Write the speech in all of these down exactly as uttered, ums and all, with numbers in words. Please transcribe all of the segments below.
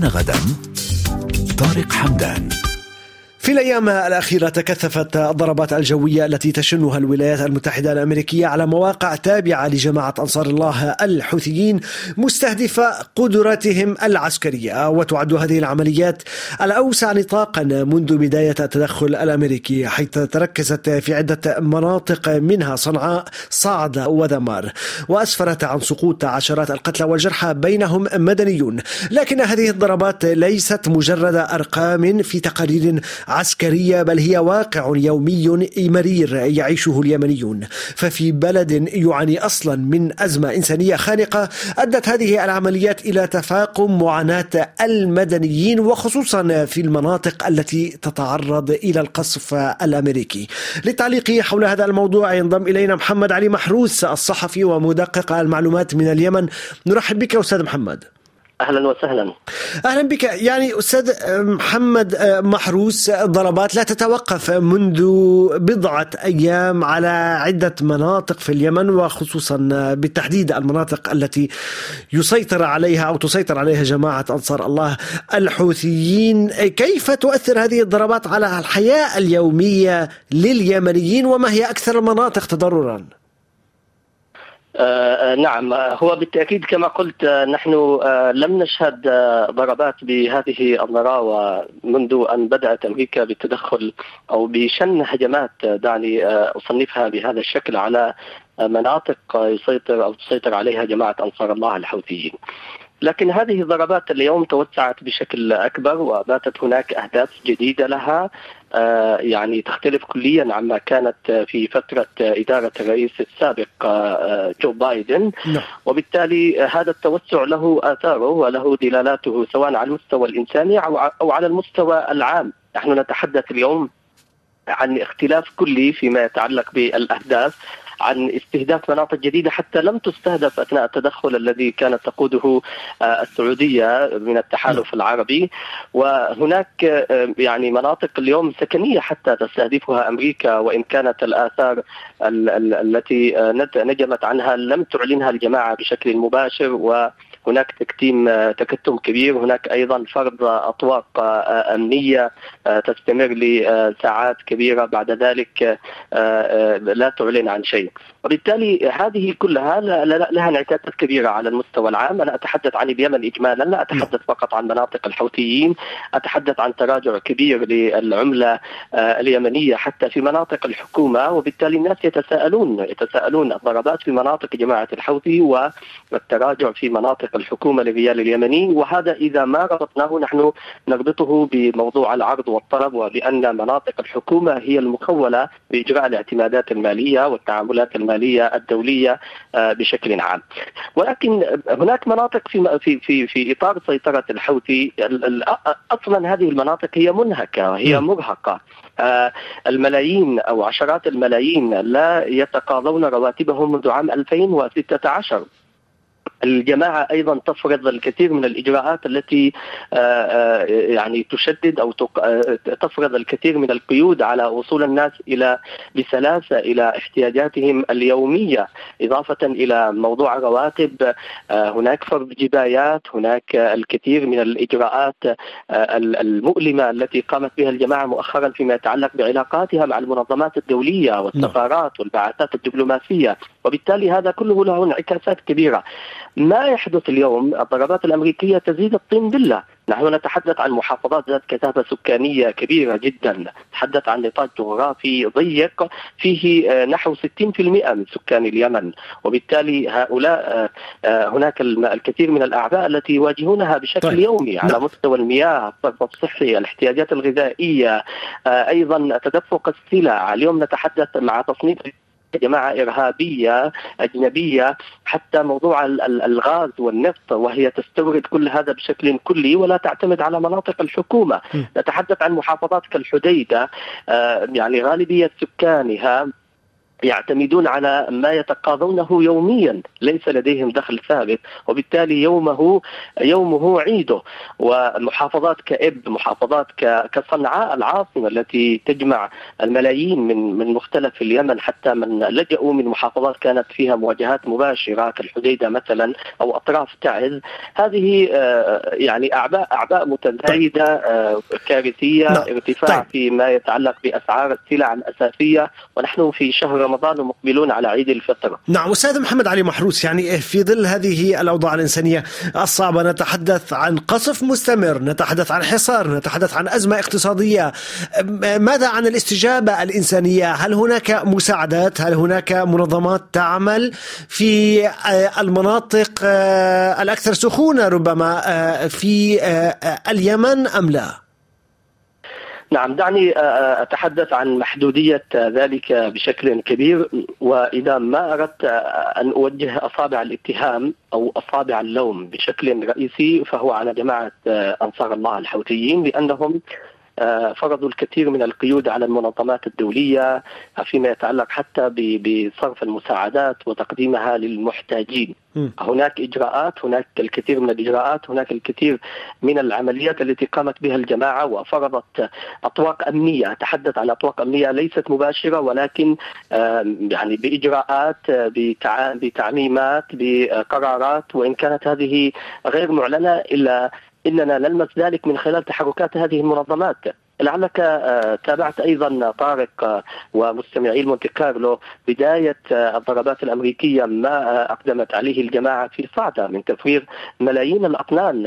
كان غدا. طارق حمدان. في الأيام الأخيرة تكثفت الضربات الجوية التي تشنها الولايات المتحدة الأمريكية على مواقع تابعة لجماعة أنصار الله الحوثيين مستهدفة قدراتهم العسكرية، وتعد هذه العمليات الأوسع نطاقا منذ بداية التدخل الأمريكي، حيث تركزت في عدة مناطق منها صنعاء، صعد وذمار، وأسفرت عن سقوط عشرات القتلى والجرحى بينهم مدنيون. لكن هذه الضربات ليست مجرد أرقام في تقارير عسكرية، بل هي واقع يومي مرير يعيشه اليمنيون. ففي بلد يعاني أصلا من أزمة إنسانية خانقة، أدت هذه العمليات إلى تفاقم معاناة المدنيين، وخصوصا في المناطق التي تتعرض إلى القصف الأمريكي. للتعليق حول هذا الموضوع ينضم إلينا محمد علي محروس، الصحفي ومدقق المعلومات من اليمن. نرحب بك أستاذ محمد. أهلا وسهلا. أهلا بك. يعني أستاذ محمد محروس، ضربات لا تتوقف منذ بضعة أيام على عدة مناطق في اليمن، وخصوصا بالتحديد المناطق التي يسيطر عليها أو تسيطر عليها جماعة أنصار الله الحوثيين. كيف تؤثر هذه الضربات على الحياة اليومية لليمنيين، وما هي أكثر المناطق تضررا؟ آه نعم، هو بالتأكيد كما قلت، نحن آه لم نشهد آه ضربات بهذه النراوة منذ أن بدأت أمريكا بالتدخل أو بشن هجمات، دعني آه أصنفها بهذا الشكل، على آه مناطق يسيطر أو تسيطر عليها جماعة أنصار الله الحوثيين. لكن هذه الضربات اليوم توسعت بشكل أكبر، وباتت هناك أهداف جديدة لها آه يعني تختلف كليا عما كانت في فترة إدارة الرئيس السابق آه جو بايدن. وبالتالي هذا التوسع له آثاره وله دلالاته، سواء على المستوى الإنساني أو على المستوى العام. نحن نتحدث اليوم عن اختلاف كلي فيما يتعلق بالأهداف، عن استهداف مناطق جديدة حتى لم تستهدف أثناء التدخل الذي كانت تقوده السعودية من التحالف العربي. وهناك يعني مناطق اليوم سكنية حتى تستهدفها أمريكا، وإن كانت الآثار التي نجمت عنها لم تعلنها الجماعة بشكل مباشر، و هناك تكتيم تكتم كبير. هناك أيضا فرض أطواق أمنية تستمر لساعات كبيرة، بعد ذلك لا تعلن عن شيء. وبالتالي هذه كلها لها انعكاسات كبيرة على المستوى العام. أنا أتحدث عن اليمن إجمالا، لا أتحدث فقط عن مناطق الحوثيين، أتحدث عن تراجع كبير للعملة اليمنية حتى في مناطق الحكومة. وبالتالي الناس يتساءلون يتساءلون الضربات في مناطق جماعة الحوثي والتراجع في مناطق الحكومة للريال اليمني. وهذا إذا ما ربطناه نحن نربطه بموضوع العرض والطلب، وبأن مناطق الحكومة هي المخولة بإجراء الاعتمادات المالية والتعاملات المالية الدولية بشكل عام. ولكن هناك مناطق في في في في إطار سيطرة الحوثي، أصلا هذه المناطق هي منهكة، هي مرهقة. الملايين أو عشرات الملايين لا يتقاضون رواتبهم منذ عام ألفين وستة عشر. الجماعة أيضا تفرض الكثير من الإجراءات التي يعني تشدد أو تفرض الكثير من القيود على وصول الناس إلى بسلاسة إلى احتياجاتهم اليومية، إضافة إلى موضوع رواتب. هناك فرض جبايات، هناك الكثير من الإجراءات المؤلمة التي قامت بها الجماعة مؤخرا فيما يتعلق بعلاقاتها مع المنظمات الدولية والسفارات والبعثات الدبلوماسية. وبالتالي هذا كله له انعكاسات كبيرة. ما يحدث اليوم، الضربات الأمريكية تزيد الطين بلة. نحن نتحدث عن محافظات ذات كثافة سكانية كبيرة جدا، نتحدث عن نطاق جغرافي ضيق فيه نحو ستين بالمئة من سكان اليمن. وبالتالي هؤلاء هناك الكثير من الأعباء التي يواجهونها بشكل طيب. يومي على لا. مستوى المياه، الصرف الصحي، الاحتياجات الغذائية، أيضا تدفق السلع. اليوم نتحدث مع تصنيف جماعة إرهابية أجنبية، حتى موضوع الغاز والنفط، وهي تستورد كل هذا بشكل كلي ولا تعتمد على مناطق الحكومة. م. نتحدث عن محافظات كالحديدة، يعني غالبية سكانها يعتمدون على ما يتقاضونه يوميا، ليس لديهم دخل ثابت، وبالتالي يومه يومه عيده. ومحافظات كإب، محافظات كصنعاء العاصمة التي تجمع الملايين من من مختلف اليمن، حتى من لجأوا من محافظات كانت فيها مواجهات مباشرة كالحديدة مثلا أو أطراف تعز. هذه يعني أعباء أعباء متزايدة كارثية. ارتفاع في ما يتعلق بأسعار السلع الأساسية، ونحن في شهر رمضان ومقبلون على عيد الفطر. نعم أستاذ محمد علي محروس، يعني في ظل هذه الأوضاع الإنسانية الصعبة نتحدث عن قصف مستمر، نتحدث عن حصار، نتحدث عن أزمة اقتصادية. ماذا عن الاستجابة الإنسانية؟ هل هناك مساعدات؟ هل هناك منظمات تعمل في المناطق الأكثر سخونة ربما في اليمن أم لا؟ نعم، دعني أتحدث عن محدودية ذلك بشكل كبير. وإذا ما أردت أن أوجه أصابع الاتهام أو أصابع اللوم بشكل رئيسي فهو على جماعة أنصار الله الحوثيين، لأنهم فرضوا الكثير من القيود على المنظمات الدولية فيما يتعلق حتى بصرف المساعدات وتقديمها للمحتاجين. هناك إجراءات، هناك الكثير من الإجراءات، هناك الكثير من العمليات التي قامت بها الجماعة، وفرضت أطواق أمنية. أتحدث عن أطواق أمنية ليست مباشرة، ولكن يعني بإجراءات، بتعميمات، بقرارات، وإن كانت هذه غير معلنة إلا إننا نلمس ذلك من خلال تحركات هذه المنظمات. لعلك تابعت أيضا طارق ومستمعي المونتي كارلو بداية الضربات الأمريكية ما أقدمت عليه الجماعة في صعدة من تفوير ملايين الأطنان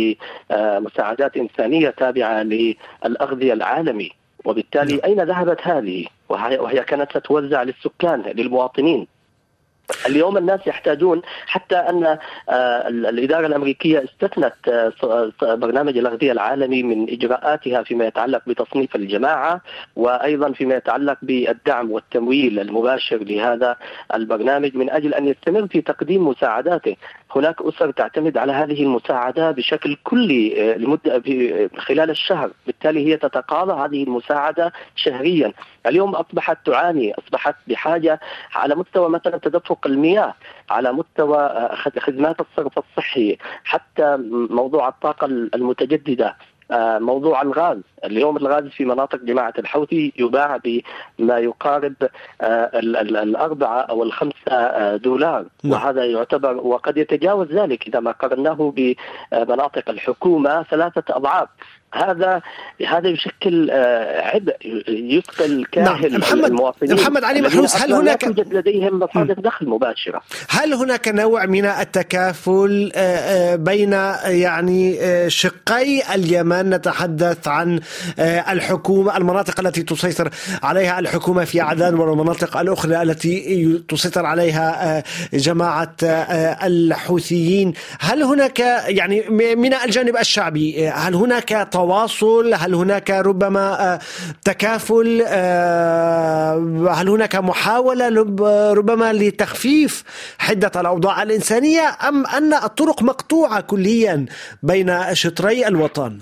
لمساعدات إنسانية تابعة للأغذية العالمي. وبالتالي أين ذهبت هذه وهي كانت ستوزع للسكان للمواطنين؟ اليوم الناس يحتاجون، حتى أن الإدارة الأمريكية استثنت برنامج الأغذية العالمي من إجراءاتها فيما يتعلق بتصنيف الجماعة، وأيضا فيما يتعلق بالدعم والتمويل المباشر لهذا البرنامج من أجل أن يستمر في تقديم مساعداته. هناك أسر تعتمد على هذه المساعدة بشكل كلي لمدة خلال الشهر، بالتالي هي تتقاضى هذه المساعدة شهريا. اليوم أصبحت تعاني، أصبحت بحاجة على مستوى مثلا تدفق المياه، على مستوى خدمات الصرف الصحي، حتى موضوع الطاقة المتجددة، موضوع الغاز. اليوم الغاز في مناطق جماعة الحوثي يباع بما يقارب الأربعة أو الخمسة دولار، وهذا يعتبر وقد يتجاوز ذلك إذا ما قارناه بمناطق الحكومة ثلاثة أضعاف. هذا هذا يشكل عبء يثقل كاهل نعم. محمد المواطنين. محمد علي محروس، هل هناك توجد لديهم مصادر دخل مباشرة؟ هل هناك نوع من التكافل بين يعني شقي اليمن؟ نتحدث عن الحكومة، المناطق التي تسيطر عليها الحكومة في عدن، والمناطق الأخرى التي تسيطر عليها جماعة الحوثيين. هل هناك يعني من الجانب الشعبي هل هناك تواصل؟ هل هناك ربما تكافل؟ هل هناك محاولة ربما لتخفيف حدة الأوضاع الإنسانية، أم أن الطرق مقطوعة كليا بين شطري الوطن؟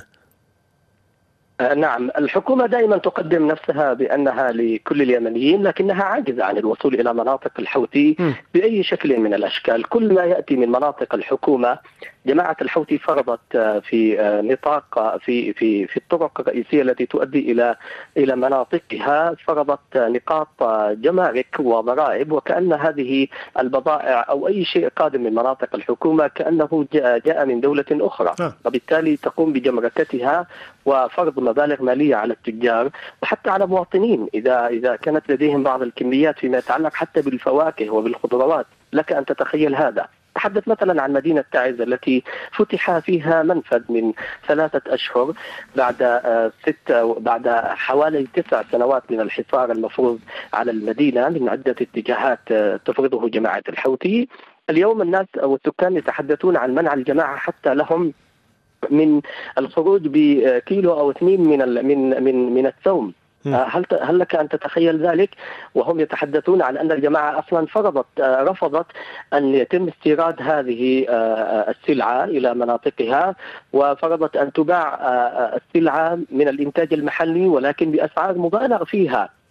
نعم، الحكومة دائما تقدم نفسها بأنها لكل اليمنيين، لكنها عاجزة عن الوصول إلى مناطق الحوثي بأي شكل من الأشكال. كل ما يأتي من مناطق الحكومة جماعة الحوثي فرضت في نطاق في في في الطرق الرئيسية التي تؤدي إلى إلى مناطقها، فرضت نقاط جمارك وضرائب، وكأن هذه البضائع أو أي شيء قادم من مناطق الحكومة كأنه جاء من دولة أخرى، وبالتالي تقوم بجمركتها وفرض مبالغ مالية على التجار وحتى على مواطنين إذا إذا كانت لديهم بعض الكميات فيما يتعلق حتى بالفواكه وبالخضروات. لك أن تتخيل هذا. تحدث مثلا عن مدينة تعز التي فتح فيها منفذ من ثلاثة أشهر بعد ست بعد حوالي تسع سنوات من الحصار المفروض على المدينة من عدة اتجاهات تفرضه جماعة الحوثي. اليوم الناس أو السكان يتحدثون عن منع الجماعة حتى لهم من الخروج بكيلو أو اثنين من من من من الثوم. هل هل لك أن تتخيل ذلك؟ وهم يتحدثون عن أن الجماعة أصلا فرضت رفضت أن يتم استيراد هذه السلعة إلى مناطقها، وفرضت أن تباع السلعة من الإنتاج المحلي ولكن بأسعار مبالغ فيها.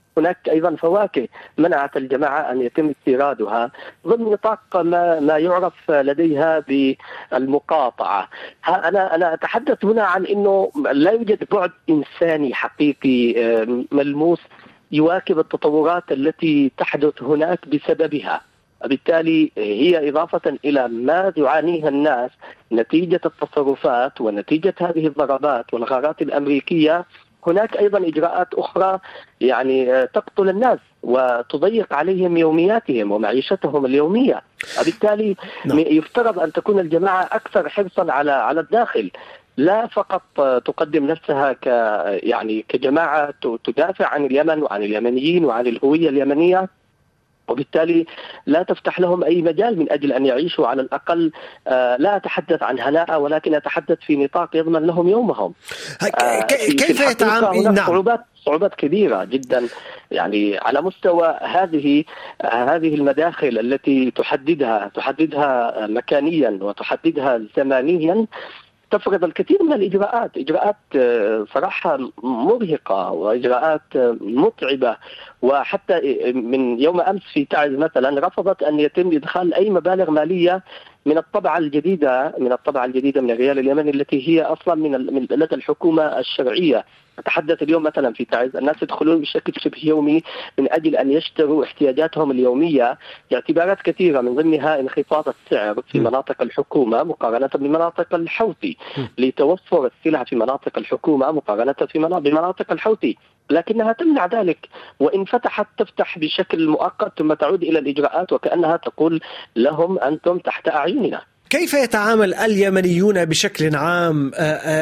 هناك أيضا فواكه منعت الجماعة أن يتم استيرادها ضمن نطاق ما, ما يعرف لديها بالمقاطعة. أنا أنا أتحدث هنا عن أنه لا يوجد بعد إنساني حقيقي ملموس يواكب التطورات التي تحدث هناك بسببها. بالتالي هي إضافة إلى ما يعانيها الناس نتيجة التصرفات ونتيجة هذه الضربات والغارات الأمريكية، هناك أيضا إجراءات أخرى يعني تقتل الناس وتضيق عليهم يومياتهم ومعيشتهم اليومية. بالتالي يفترض أن تكون الجماعة أكثر حرصا على على الداخل، لا فقط تقدم نفسها ك يعني كجماعة تدافع عن اليمن وعن اليمنيين وعن الهوية اليمنية، وبالتالي لا تفتح لهم أي مجال من أجل أن يعيشوا على الأقل. آه لا أتحدث عن هناء، ولكن أتحدث في نطاق يضمن لهم يومهم. آه كيف يتعامل؟ نعم. صعوبات صعوبات كبيرة جدا يعني على مستوى هذه هذه المداخل التي تحددها تحددها مكانيا وتحددها زمانيا، تفرض الكثير من الإجراءات، إجراءات صراحة مرهقة وإجراءات متعبة. وحتى من يوم أمس في تعز مثلا رفضت أن يتم إدخال أي مبالغ مالية من الطبعة الجديدة من الطبعة الجديدة من الريال اليمني التي هي أصلا من من لدى الحكومة الشرعية. أتحدث اليوم مثلا في تعز الناس يدخلون بشكل شبه يومي من أجل أن يشتروا احتياجاتهم اليومية لاعتبارات كثيرة، من ضمنها انخفاض السعر في مناطق الحكومة مقارنة بمناطق الحوثي، لتوفر السلع في مناطق الحكومة مقارنة في بمناطق الحوثي، لكنها تمنع ذلك، وإن فتحت تفتح بشكل مؤقت ثم تعود إلى الإجراءات وكأنها تقول لهم أنتم تحت أعيننا. كيف يتعامل اليمنيون بشكل عام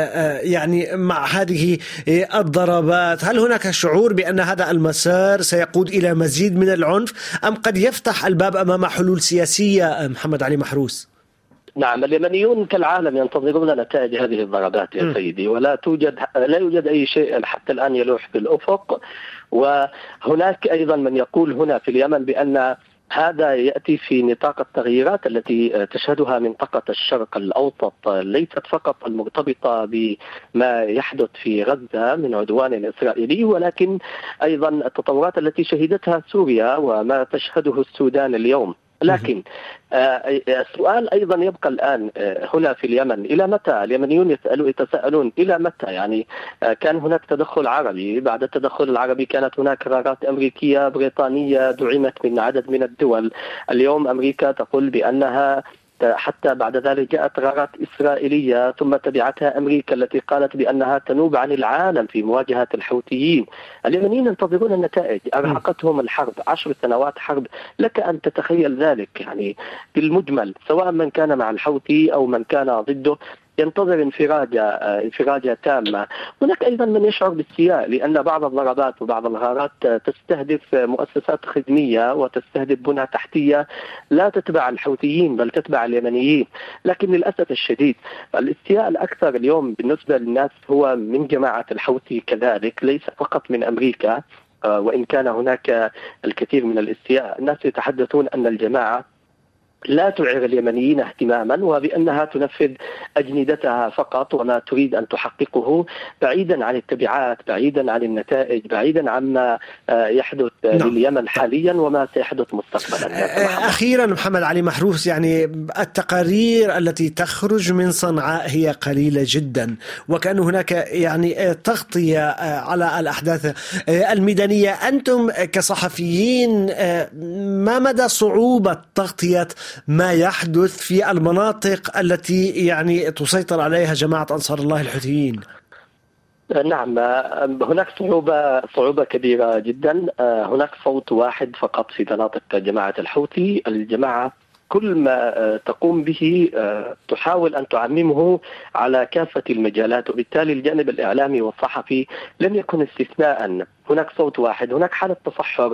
يعني مع هذه الضربات؟ هل هناك شعور بأن هذا المسار سيقود إلى مزيد من العنف أم قد يفتح الباب أمام حلول سياسية؟ محمد علي محروس. نعم، اليمنيون كالعالم ينتظرون نتائج هذه الضربات يا سيدي، ولا توجد لا يوجد أي شيء حتى الآن يلوح في الأفق. وهناك أيضا من يقول هنا في اليمن بأن هذا يأتي في نطاق التغييرات التي تشهدها منطقة الشرق الأوسط، ليست فقط المرتبطة بما يحدث في غزة من عدوان إسرائيلي، ولكن أيضا التطورات التي شهدتها سوريا وما تشهده السودان اليوم. لكن آه السؤال أيضا يبقى الآن آه هنا في اليمن، إلى متى؟ اليمنيون يسألوا يتساءلون إلى متى؟ يعني آه كان هناك تدخل عربي، بعد التدخل العربي كانت هناك قرارات أمريكية بريطانية دعمت من عدد من الدول. اليوم أمريكا تقول بأنها حتى بعد ذلك جاءت قرارات إسرائيلية ثم تبعتها أمريكا التي قالت بأنها تنوب عن العالم في مواجهة الحوثيين. اليمنيين ينتظرون النتائج، أرهقتهم الحرب، عشر سنوات حرب، لك أن تتخيل ذلك يعني بالمجمل، سواء من كان مع الحوثي أو من كان ضده ينتظر انفراجة انفراجة تامة. هناك أيضا من يشعر بالسياء، لأن بعض الضربات وبعض الغارات تستهدف مؤسسات خدمية وتستهدف بنى تحتية لا تتبع الحوثيين بل تتبع اليمنيين. لكن للأسف الشديد الاستياء الأكثر اليوم بالنسبة للناس هو من جماعة الحوثي كذلك، ليس فقط من أمريكا، وإن كان هناك الكثير من الاستياء. الناس يتحدثون أن الجماعة لا تعير اليمنيين اهتماما، وبأنها تنفذ أجندتها فقط وما تريد أن تحققه، بعيدا عن التبعات، بعيدا عن النتائج، بعيدا عما يحدث نعم. لليمن حاليا وما سيحدث مستقبلا. أخيرا محمد علي محروس، يعني التقارير التي تخرج من صنعاء هي قليلة جدا، وكأن هناك يعني تغطية على الأحداث الميدانية. أنتم كصحفيين ما مدى صعوبة تغطية ما يحدث في المناطق التي يعني تسيطر عليها جماعة أنصار الله الحوثيين؟ نعم، هناك صعوبة صعوبة كبيرة جدا. هناك صوت واحد فقط في مناطق جماعة الحوثي. الجماعة كل ما تقوم به تحاول أن تعممه على كافة المجالات، وبالتالي الجانب الإعلامي والصحفي لم يكن استثناء. هناك صوت واحد، هناك حالة تصحر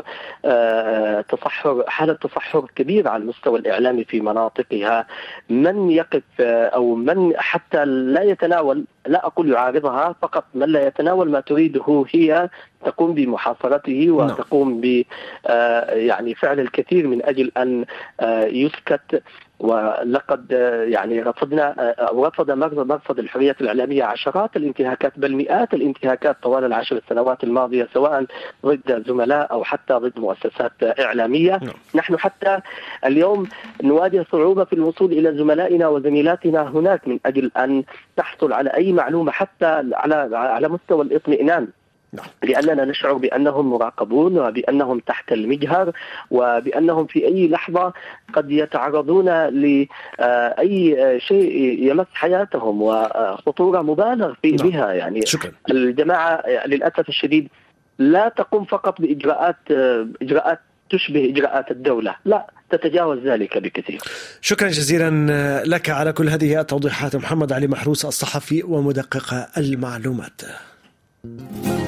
تصحر حالة تصحر كبيرة على المستوى الإعلامي في مناطقها. من يقف أو من حتى لا يتناول، لا أقول يعارضها، فقط من لا يتناول ما تريده هي تقوم بمحاصرته وتقوم ب يعني فعل الكثير من أجل أن يسكت ولقد يعني رفضنا أو رفض مرصد الحرية الإعلامية عشرات الانتهاكات بل مئات الانتهاكات طوال العشر السنوات الماضية، سواء ضد زملاء أو حتى ضد مؤسسات إعلامية. نحن حتى اليوم نواجه صعوبة في الوصول إلى زملائنا وزميلاتنا هناك من أجل أن تحصل على أي معلومة حتى على على مستوى الاطمئنان، لأننا نشعر بأنهم مراقبون وبأنهم تحت المجهر وبأنهم في أي لحظة قد يتعرضون لأي شيء يمس حياتهم وخطورة مبالغ في بها. يعني شكرا. الجماعة للأسف الشديد لا تقوم فقط بإجراءات إجراءات تشبه إجراءات الدولة، لا تتجاوز ذلك بكثير. شكرا جزيلا لك على كل هذه التوضيحات محمد علي محروس، الصحفي ومدقق المعلومات.